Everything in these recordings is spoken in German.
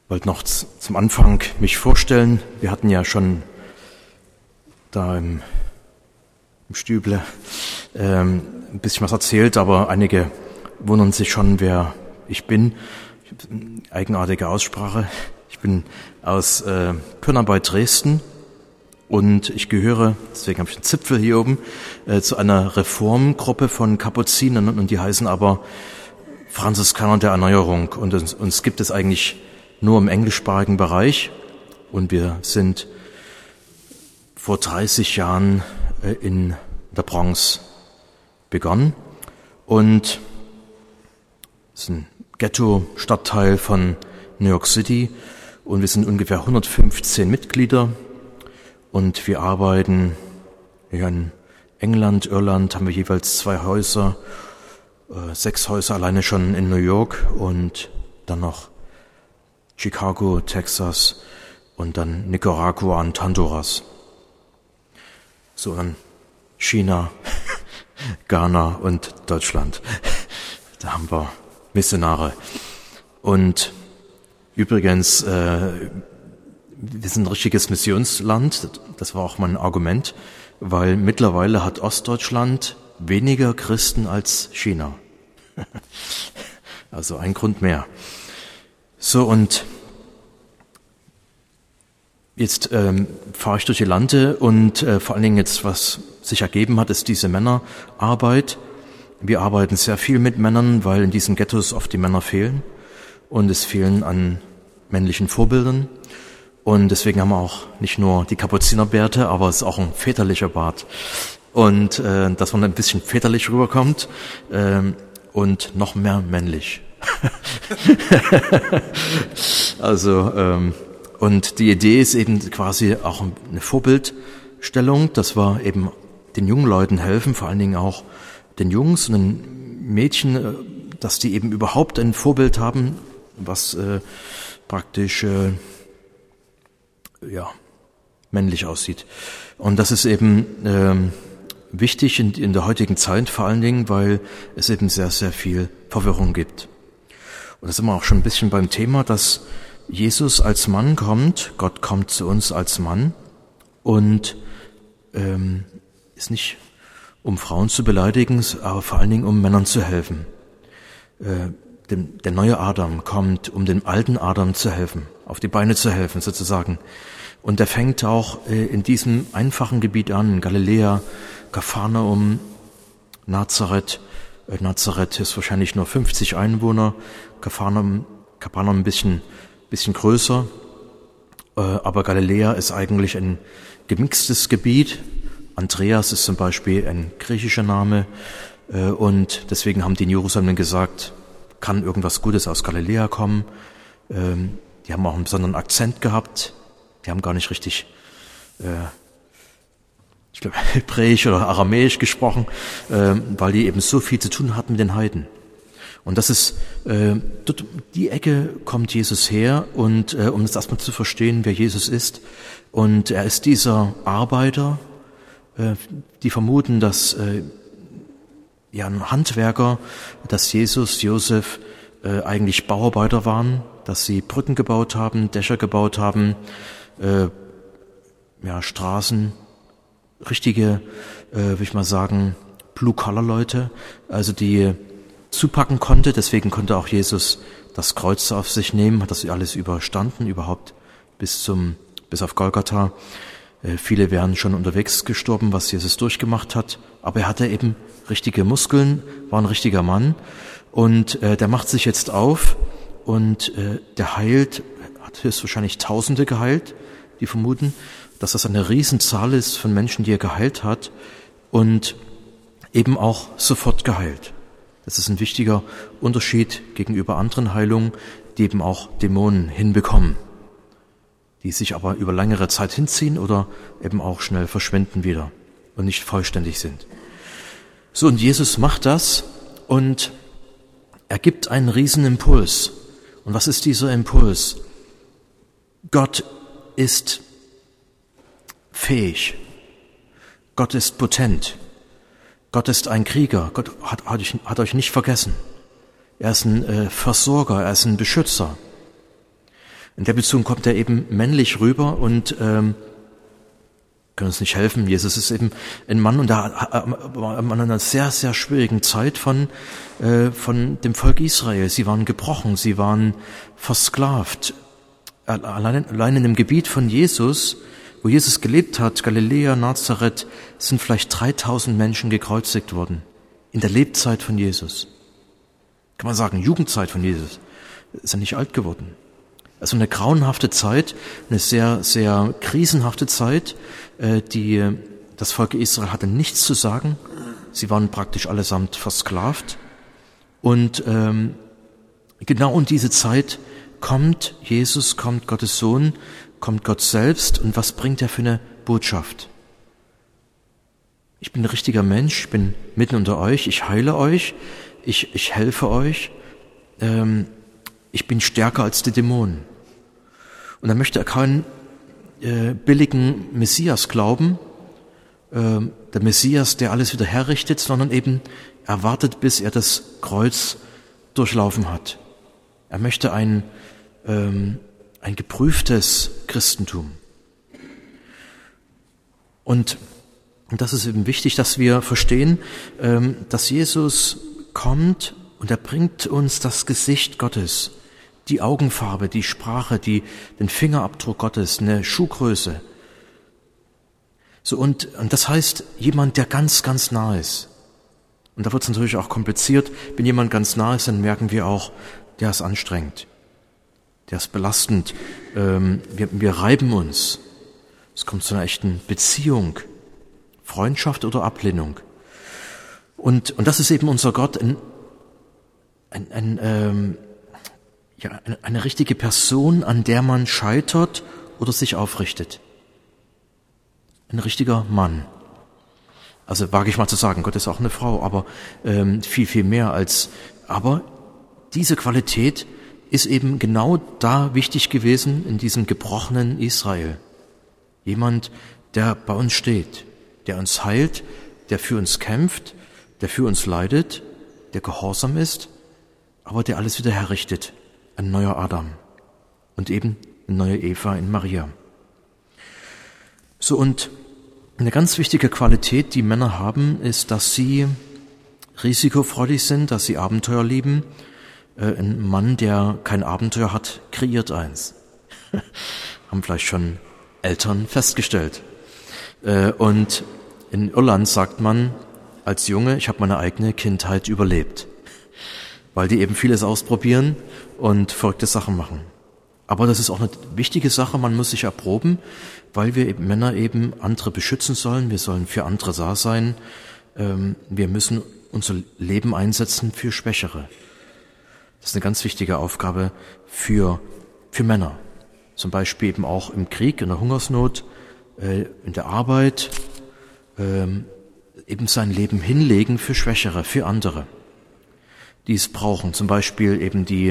wollte noch zum Anfang mich vorstellen. Wir hatten ja schon da im Stüble ein bisschen was erzählt, aber einige wundern sich schon, wer ich bin. Ich habe eine eigenartige Aussprache. Ich bin aus Pirna bei Dresden und ich gehöre, deswegen habe ich einen Zipfel hier oben, zu einer Reformgruppe von Kapuzinern und die heißen aber Franziskaner der Erneuerung und uns gibt es eigentlich nur im englischsprachigen Bereich und wir sind vor 30 Jahren in der Bronx begonnen und es ist ein Ghetto-Stadtteil von New York City und wir sind ungefähr 115 Mitglieder und wir arbeiten hier in England, Irland haben wir jeweils 2 Häuser, 6 Häuser alleine schon in New York und dann noch Chicago, Texas und dann Nicaragua und Honduras. So dann China, Ghana und Deutschland. Da haben wir Missionare. Und übrigens, wir sind ein richtiges Missionsland. Das war auch mein Argument, weil mittlerweile hat Ostdeutschland weniger Christen als China. Also ein Grund mehr. So, und jetzt fahre ich durch die Lande und vor allen Dingen jetzt, was sich ergeben hat, ist diese Männerarbeit. Wir arbeiten sehr viel mit Männern, weil in diesen Ghettos oft die Männer fehlen und es fehlen an männlichen Vorbildern. Und deswegen haben wir auch nicht nur die Kapuzinerbärte, aber es ist auch ein väterlicher Bart. Und dass man ein bisschen väterlich rüberkommt und noch mehr männlich. Also und die Idee ist eben quasi auch eine Vorbildstellung, dass wir eben den jungen Leuten helfen, vor allen Dingen auch den Jungs und den Mädchen, dass die eben überhaupt ein Vorbild haben, was praktisch männlich aussieht. Und das ist eben wichtig in der heutigen Zeit, vor allen Dingen, weil es eben sehr, sehr viel Verwirrung gibt. Und da sind wir auch schon ein bisschen beim Thema, dass Jesus als Mann kommt, Gott kommt zu uns als Mann und ist nicht, um Frauen zu beleidigen, aber vor allen Dingen, um Männern zu helfen. Der neue Adam kommt, um dem alten Adam zu helfen, auf die Beine zu helfen sozusagen. Und er fängt auch in diesem einfachen Gebiet an, Galiläa, Kapharnaum, Nazareth. Nazareth ist wahrscheinlich nur 50 Einwohner, Kapharnaum ein bisschen größer, aber Galiläa ist eigentlich ein gemixtes Gebiet. Andreas ist zum Beispiel ein griechischer Name und deswegen haben die in Jerusalem gesagt, kann irgendwas Gutes aus Galiläa kommen. Die haben auch einen besonderen Akzent gehabt. Die haben gar nicht richtig, ich glaube, Hebräisch oder Aramäisch gesprochen, weil die eben so viel zu tun hatten mit den Heiden. Und das ist, dort die Ecke kommt Jesus her und um das erstmal zu verstehen, wer Jesus ist. Und er ist dieser Arbeiter, die vermuten, dass ein Handwerker, dass Jesus, Josef eigentlich Bauarbeiter waren, dass sie Brücken gebaut haben, Dächer gebaut haben, Straßen, richtige, würde ich mal sagen, Blue-Collar-Leute, also die zupacken konnte. Deswegen konnte auch Jesus das Kreuz auf sich nehmen, hat das alles überstanden, überhaupt bis auf Golgatha. Viele wären schon unterwegs gestorben, was Jesus durchgemacht hat. Aber er hatte eben richtige Muskeln, war ein richtiger Mann. Und der macht sich jetzt auf und der heilt, hat höchstwahrscheinlich Tausende geheilt, die vermuten, dass das eine Riesenzahl ist von Menschen, die er geheilt hat und eben auch sofort geheilt. Das ist ein wichtiger Unterschied gegenüber anderen Heilungen, die eben auch Dämonen hinbekommen, die sich aber über längere Zeit hinziehen oder eben auch schnell verschwinden wieder und nicht vollständig sind. So, und Jesus macht das und er gibt einen riesen Impuls. Und was ist dieser Impuls? Gott ist fähig. Gott ist potent. Gott ist ein Krieger. Gott hat euch nicht vergessen. Er ist ein Versorger, er ist ein Beschützer. In der Beziehung kommt er eben männlich rüber und kann uns nicht helfen. Jesus ist eben ein Mann und da war in einer sehr, sehr schwierigen Zeit von dem Volk Israel. Sie waren gebrochen, sie waren versklavt. Allein in dem Gebiet von Jesus, wo Jesus gelebt hat, Galiläa, Nazareth, sind vielleicht 3000 Menschen gekreuzigt worden. In der Lebzeit von Jesus. Kann man sagen, Jugendzeit von Jesus. Ist er nicht alt geworden. Also eine grauenhafte Zeit, eine sehr, sehr krisenhafte Zeit. Das Volk Israel hatte nichts zu sagen. Sie waren praktisch allesamt versklavt. Und genau in diese Zeit kommt Jesus, kommt Gottes Sohn, kommt Gott selbst. Und was bringt er für eine Botschaft? Ich bin ein richtiger Mensch, ich bin mitten unter euch, ich heile euch, ich helfe euch. Ich bin stärker als die Dämonen. Und er möchte keinen billigen Messias glauben, der Messias, der alles wieder herrichtet, sondern eben er wartet, bis er das Kreuz durchlaufen hat. Er möchte ein geprüftes Christentum. Und das ist eben wichtig, dass wir verstehen, dass Jesus kommt und er bringt uns das Gesicht Gottes, die Augenfarbe, die Sprache, den Fingerabdruck Gottes, eine Schuhgröße. So und das heißt, jemand, der ganz, ganz nah ist. Und da wird es natürlich auch kompliziert. Wenn jemand ganz nah ist, dann merken wir auch, der ist anstrengend, der ist belastend. Wir reiben uns. Es kommt zu einer echten Beziehung, Freundschaft oder Ablehnung. Und das ist eben unser Gott, eine richtige Person, an der man scheitert oder sich aufrichtet. Ein richtiger Mann. Also wage ich mal zu sagen, Gott ist auch eine Frau, aber viel, viel mehr als. Aber diese Qualität ist eben genau da wichtig gewesen in diesem gebrochenen Israel. Jemand, der bei uns steht, der uns heilt, der für uns kämpft, der für uns leidet, der gehorsam ist, aber der alles wieder herrichtet. Ein neuer Adam und eben eine neue Eva in Maria. So, und eine ganz wichtige Qualität, die Männer haben, ist, dass sie risikofreudig sind, dass sie Abenteuer lieben. Ein Mann, der kein Abenteuer hat, kreiert eins. Haben vielleicht schon Eltern festgestellt. Und in Irland sagt man als Junge, ich habe meine eigene Kindheit überlebt. Weil die eben vieles ausprobieren und verrückte Sachen machen. Aber das ist auch eine wichtige Sache, man muss sich erproben, weil wir eben Männer eben andere beschützen sollen, wir sollen für andere da sein, wir müssen unser Leben einsetzen für Schwächere. Das ist eine ganz wichtige Aufgabe für Männer. Zum Beispiel eben auch im Krieg, in der Hungersnot, in der Arbeit, eben sein Leben hinlegen für Schwächere, für andere, die es brauchen. Zum Beispiel eben die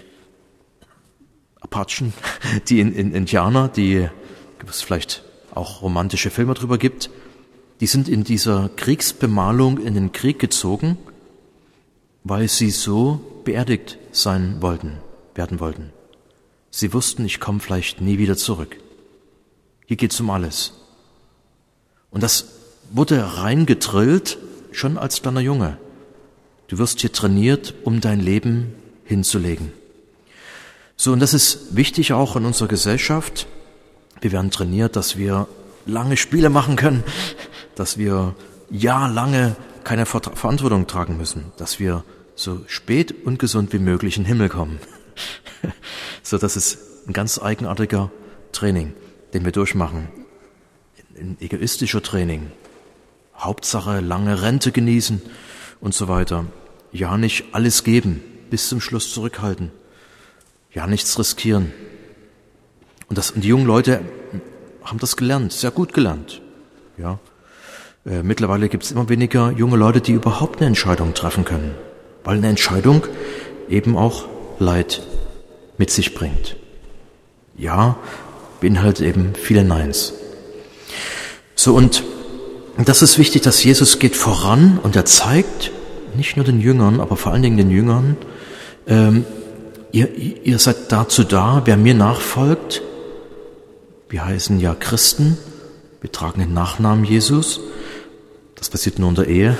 Apachen, die Indianer, es vielleicht auch romantische Filme drüber gibt, die sind in dieser Kriegsbemalung in den Krieg gezogen, weil sie so beerdigt werden wollten. Sie wussten, ich komme vielleicht nie wieder zurück. Hier geht's um alles. Und das wurde reingedrillt, schon als kleiner Junge. Du wirst hier trainiert, um dein Leben hinzulegen. So, und das ist wichtig auch in unserer Gesellschaft. Wir werden trainiert, dass wir lange Spiele machen können, dass wir jahrelange keine Verantwortung tragen müssen, dass wir so spät und gesund wie möglich in den Himmel kommen. So, das ist ein ganz eigenartiger Training, den wir durchmachen. Ein egoistischer Training. Hauptsache lange Rente genießen und so weiter. Ja, nicht alles geben, bis zum Schluss zurückhalten. Ja, nichts riskieren. Und die jungen Leute haben das gelernt, sehr gut gelernt. Ja. Mittlerweile gibt es immer weniger junge Leute, die überhaupt eine Entscheidung treffen können, weil eine Entscheidung eben auch Leid mit sich bringt. Ja, beinhaltet eben viele Neins. So, und das ist wichtig, dass Jesus geht voran und er zeigt nicht nur den Jüngern, aber vor allen Dingen den Jüngern, ihr seid dazu da, wer mir nachfolgt. Wir heißen ja Christen, wir tragen den Nachnamen Jesus. Das passiert nur in der Ehe.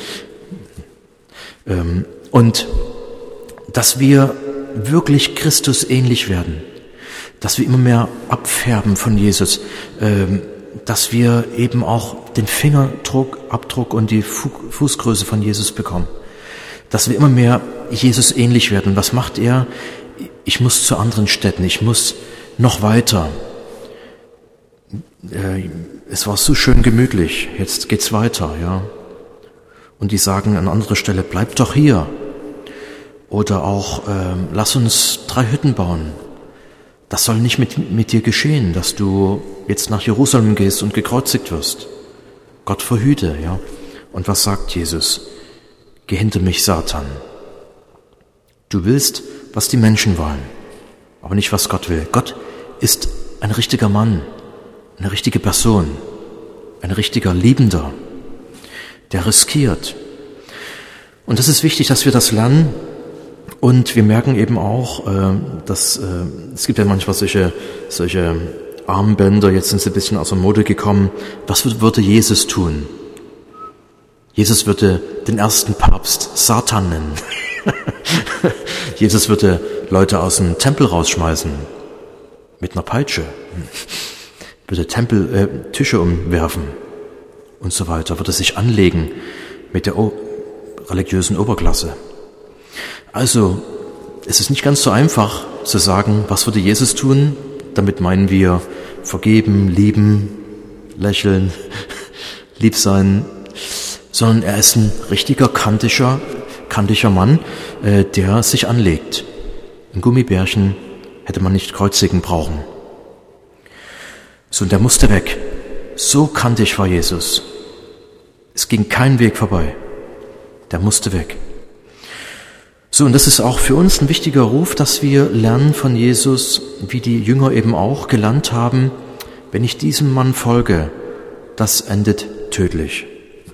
Und dass wir wirklich Christus ähnlich werden, dass wir immer mehr abfärben von Jesus, dass wir eben auch den Fingerabdruck und die Fußgröße von Jesus bekommen, dass wir immer mehr Jesus ähnlich werden. Was macht er? Ich muss zu anderen Städten, ich muss noch weiter. Es war so schön gemütlich, jetzt geht's weiter, ja. Und die sagen an anderer Stelle, bleib doch hier. Oder auch, lass uns 3 Hütten bauen. Das soll nicht mit dir geschehen, dass du jetzt nach Jerusalem gehst und gekreuzigt wirst. Gott verhüte, ja. Und was sagt Jesus? Geh hinter mich, Satan. Du willst, was die Menschen wollen, aber nicht, was Gott will. Gott ist ein richtiger Mann, eine richtige Person, ein richtiger Liebender, der riskiert. Und das ist wichtig, dass wir das lernen. Und wir merken eben auch, dass es gibt ja manchmal solche Armbänder, jetzt sind sie ein bisschen aus der Mode gekommen. Was würde Jesus tun? Jesus würde den ersten Papst Satan nennen. Jesus würde Leute aus dem Tempel rausschmeißen mit einer Peitsche, würde Tische umwerfen und so weiter, würde sich anlegen mit der religiösen Oberklasse. Also, es ist nicht ganz so einfach zu sagen, was würde Jesus tun? Damit meinen wir vergeben, lieben, lächeln, lieb sein, sondern er ist ein richtiger kantischer Mann, der sich anlegt. Ein Gummibärchen hätte man nicht kreuzigen brauchen. So, und der musste weg. So kantig war Jesus. Es ging kein Weg vorbei. Der musste weg. So, und das ist auch für uns ein wichtiger Ruf, dass wir lernen von Jesus, wie die Jünger eben auch gelernt haben, wenn ich diesem Mann folge, das endet tödlich.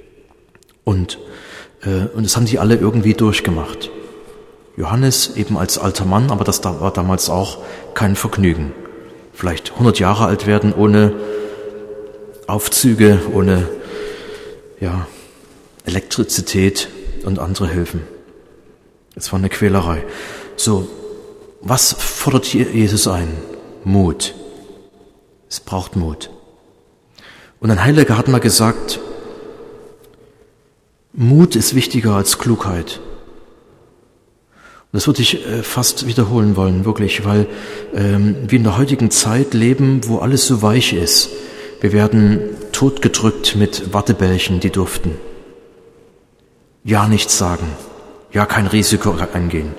Und das haben die alle irgendwie durchgemacht. Johannes eben als alter Mann, aber das war damals auch kein Vergnügen. Vielleicht 100 Jahre alt werden ohne Aufzüge, ohne Elektrizität und andere Hilfen. Es war eine Quälerei. So, was fordert hier Jesus ein? Mut. Es braucht Mut. Und ein Heiliger hat mal gesagt, Mut ist wichtiger als Klugheit. Und das würde ich fast wiederholen wollen, wirklich, weil wir in der heutigen Zeit leben, wo alles so weich ist. Wir werden totgedrückt mit Wattebällchen, die duften. Ja, nichts sagen. Ja, kein Risiko eingehen.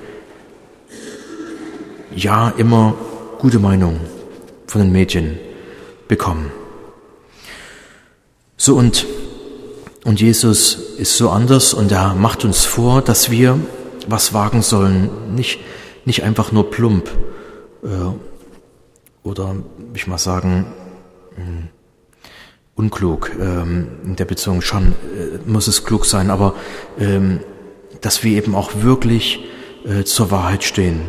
Ja, immer gute Meinung von den Medien bekommen. So, und Jesus ist so anders und er macht uns vor, dass wir was wagen sollen. Nicht einfach nur plump oder, ich mal sagen, unklug. In der Beziehung schon muss es klug sein, aber dass wir eben auch wirklich zur Wahrheit stehen.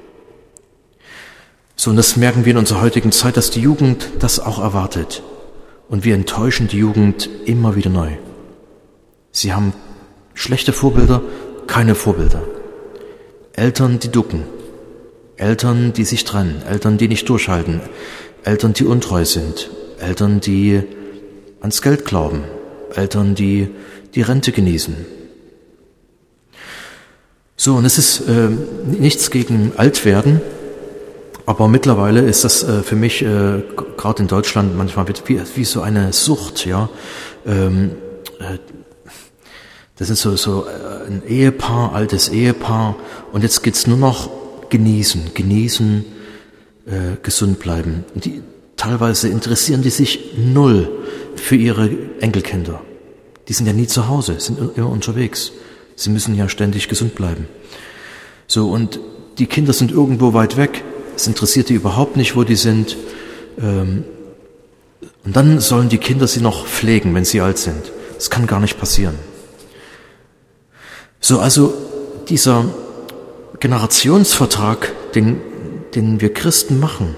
So, und das merken wir in unserer heutigen Zeit, dass die Jugend das auch erwartet. Und wir enttäuschen die Jugend immer wieder neu. Sie haben schlechte Vorbilder, keine Vorbilder. Eltern, die ducken. Eltern, die sich trennen. Eltern, die nicht durchhalten. Eltern, die untreu sind. Eltern, die ans Geld glauben. Eltern, die die Rente genießen. So, und es ist nichts gegen Altwerden, aber mittlerweile ist das für mich, gerade in Deutschland, manchmal wie so eine Sucht, ja. Das ist so ein Ehepaar, altes Ehepaar, und jetzt geht's nur noch genießen, gesund bleiben. Und teilweise interessieren die sich null für ihre Enkelkinder. Die sind ja nie zu Hause, sind immer unterwegs. Sie müssen ja ständig gesund bleiben. So, und die Kinder sind irgendwo weit weg. Es interessiert die überhaupt nicht, wo die sind. Und dann sollen die Kinder sie noch pflegen, wenn sie alt sind. Das kann gar nicht passieren. So, also dieser Generationsvertrag, den wir Christen machen.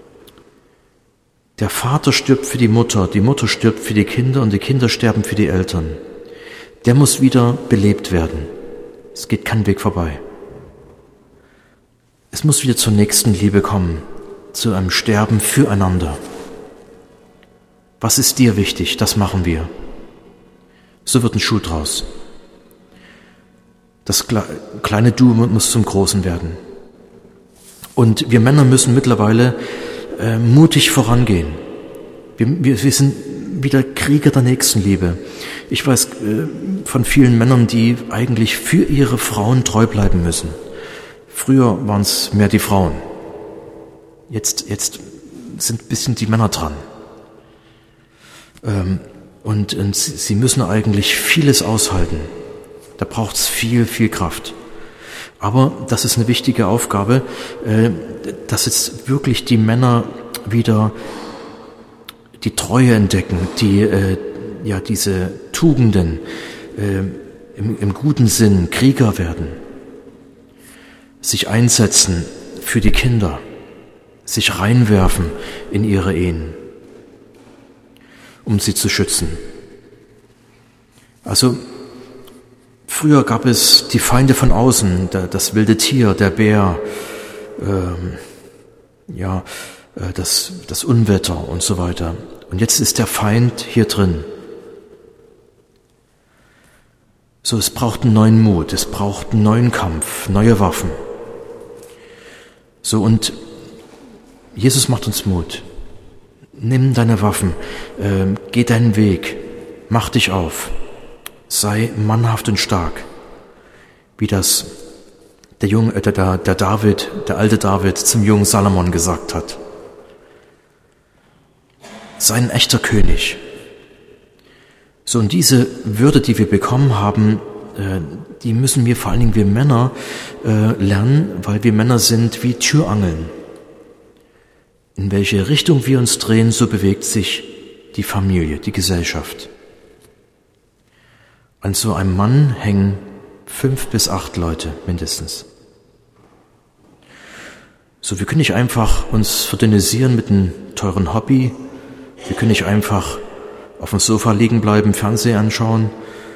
Der Vater stirbt für die Mutter stirbt für die Kinder und die Kinder sterben für die Eltern. Der muss wieder belebt werden. Es geht kein Weg vorbei. Es muss wieder zur nächsten Liebe kommen, zu einem Sterben füreinander. Was ist dir wichtig? Das machen wir. So wird ein Schuh draus. Das kleine Du muss zum Großen werden. Und wir Männer müssen mittlerweile mutig vorangehen. Wir sind wieder Krieger der Nächstenliebe. Ich weiß von vielen Männern, die eigentlich für ihre Frauen treu bleiben müssen. Früher waren es mehr die Frauen. Jetzt sind ein bisschen die Männer dran. Und sie müssen eigentlich vieles aushalten. Da braucht es viel, viel Kraft. Aber das ist eine wichtige Aufgabe, dass jetzt wirklich die Männer wieder die Treue entdecken, diese Tugenden im guten Sinn Krieger werden, sich einsetzen für die Kinder, sich reinwerfen in ihre Ehen, um sie zu schützen. Also früher gab es die Feinde von außen, das wilde Tier, der Bär, das Unwetter und so weiter. Und jetzt ist der Feind hier drin. So, es braucht einen neuen Mut, es braucht einen neuen Kampf, neue Waffen. So, und Jesus macht uns Mut. Nimm deine Waffen, geh deinen Weg, mach dich auf, sei mannhaft und stark, wie das der alte David zum jungen Salomon gesagt hat. Sei ein echter König. So, und diese Würde, die wir bekommen haben, die müssen wir, vor allen Dingen wir Männer, lernen, weil wir Männer sind wie Türangeln. In welche Richtung wir uns drehen, so bewegt sich die Familie, die Gesellschaft. An so einem Mann hängen 5 bis 8 Leute mindestens. So, wir können nicht einfach uns verdünnisieren mit einem teuren Hobby. Wir können nicht einfach auf dem Sofa liegen bleiben, Fernsehen anschauen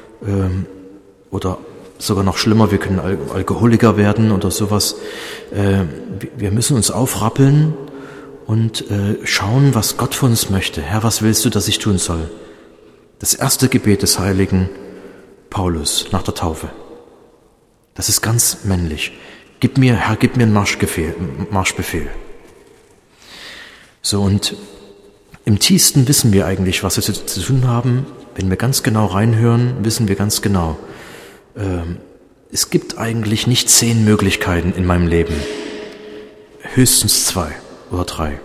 oder sogar noch schlimmer, wir können Alkoholiker werden oder sowas. Wir müssen uns aufrappeln und schauen, was Gott von uns möchte. Herr, was willst du, dass ich tun soll? Das erste Gebet des heiligen Paulus nach der Taufe. Das ist ganz männlich. Herr, gib mir einen Marschbefehl. So, und im tiefsten wissen wir eigentlich, was wir zu tun haben. Wenn wir ganz genau reinhören, wissen wir ganz genau, es gibt eigentlich nicht 10 Möglichkeiten in meinem Leben. Höchstens 2 oder 3,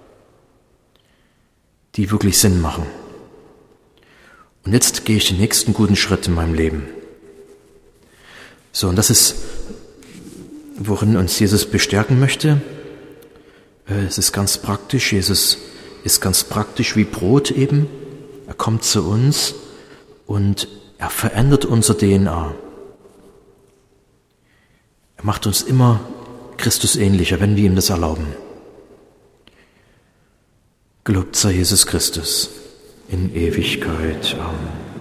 die wirklich Sinn machen. Und jetzt gehe ich den nächsten guten Schritt in meinem Leben. So, und das ist, worin uns Jesus bestärken möchte. Es ist ganz praktisch. Jesus ist ganz praktisch wie Brot eben. Er kommt zu uns und er verändert unsere DNA. Er macht uns immer Christus ähnlicher, wenn wir ihm das erlauben. Gelobt sei Jesus Christus in Ewigkeit. Amen.